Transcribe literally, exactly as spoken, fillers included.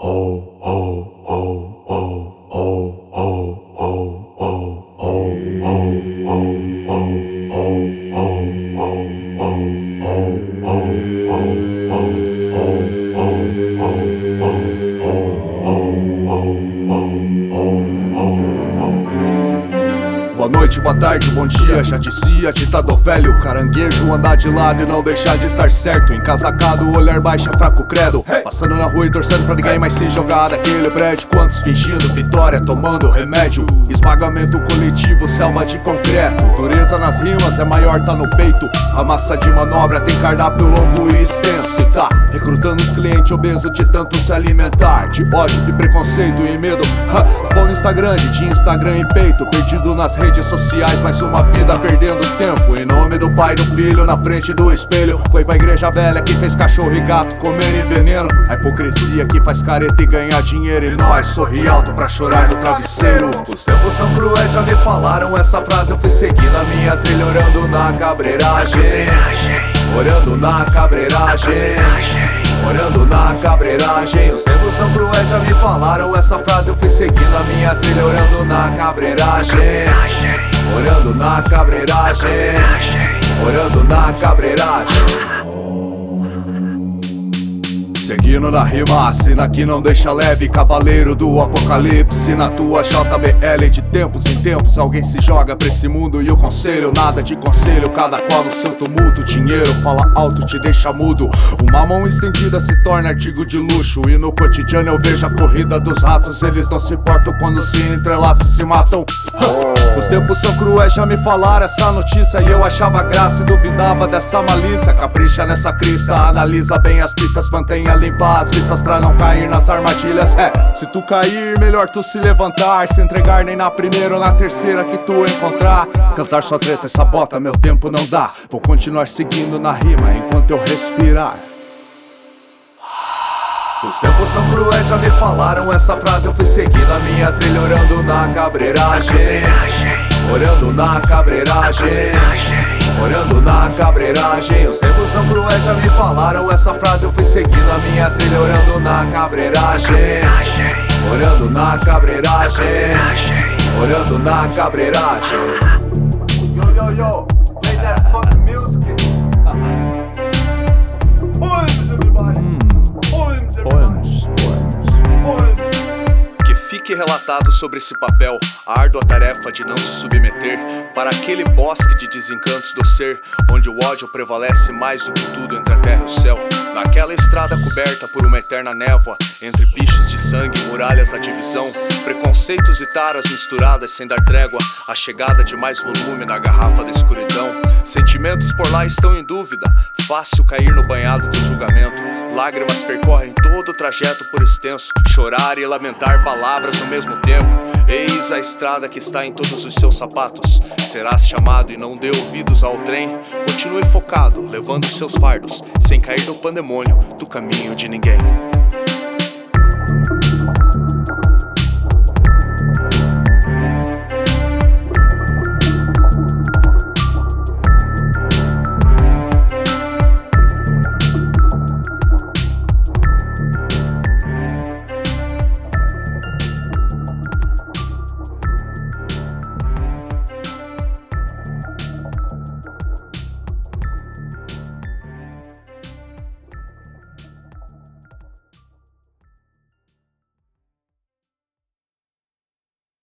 Boa noite, boa tarde, bom dia, já dizia ditador velho. Caranguejo andar de lado e não deixar de estar certo. Encasacado, olhar baixo, fraco credo. Passando na rua e torcendo pra ninguém mais se jogar daquele prédio. Quantos fingindo vitória, tomando remédio. Esmagamento coletivo, selva de concreto. Dureza nas rimas é maior, tá no peito. A massa de manobra tem cardápio longo e extenso. E tá recrutando os clientes obesos de tanto se alimentar. De ódio, de preconceito e medo. Ha, fome está grande, de Instagram e peito. Perdido nas redes sociais, mais uma vida perdendo tempo. Em nome do pai e do filho, na frente do espelho. Foi pra igreja velha que fez cachorro e gato comerem veneno. A hipocrisia que faz careta e ganhar dinheiro. E nós sorri alto pra chorar no travesseiro. Os tempos são cruéis, já me falaram essa frase. Eu fui seguindo a minha trilha, orando na cabreiragem. Orando na cabreiragem. Orando na cabreiragem. Os tempos são cruéis, já me falaram essa frase. Eu fui seguindo a minha trilha, orando na cabreiragem. Orando na cabreiragem. Orando na cabreiragem. Seguindo na rima, assina que não deixa leve. Cavaleiro do apocalipse na tua J B L. De tempos em tempos alguém se joga pra esse mundo. E o conselho, nada de conselho, cada qual no seu tumulto. Dinheiro fala alto, te deixa mudo. Uma mão estendida se torna artigo de luxo. E no cotidiano eu vejo a corrida dos ratos. Eles não se importam quando se entrelaçam, se matam. Os tempos são cruéis, já me falaram essa notícia. E eu achava graça e duvidava dessa malícia. Capricha nessa crista, analisa bem as pistas. Mantenha limpar as vistas pra não cair nas armadilhas. É, se tu cair, melhor tu se levantar. Se entregar nem na primeira ou na terceira que tu encontrar. Cantar sua treta, essa bota, meu tempo não dá. Vou continuar seguindo na rima enquanto eu respirar. Os tempos são cruéis, já me falaram essa frase. Eu fui seguindo a minha trilha, orando na cabreiragem. Orando na cabreiragem. Orando na cabreiragem. Os tempos são cruéis, já me falaram essa frase. Eu fui seguindo a minha trilha, orando na cabreiragem. Orando na cabreiragem. Orando na cabreiragem. Yo, yo, yo, play that fucking music. Poems, everybody. Poems, everybody. Poems, poems. Que fique relatado sobre esse papel a árdua tarefa de não se submeter para aquele bosque de desencantos do ser, onde o ódio prevalece mais do que tudo entre a terra e o céu. Naquela estrada coberta por uma eterna névoa, entre piches de sangue e muralhas da divisão, preconceitos e taras misturadas sem dar trégua, a chegada de mais volume na garrafa da escuridão. Sentimentos por lá estão em dúvida, fácil cair no banhado do julgamento. Lágrimas percorrem todo o trajeto por extenso, chorar e lamentar palavras no mesmo tempo. Eis a estrada que está em todos os seus sapatos. Serás chamado e não dê ouvidos ao trem. Continue focado, levando seus fardos, sem cair no pandemônio do caminho de ninguém.